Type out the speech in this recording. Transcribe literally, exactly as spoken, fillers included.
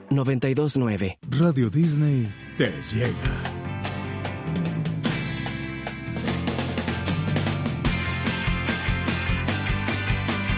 noventa y dos nueve. Radio Disney te llega.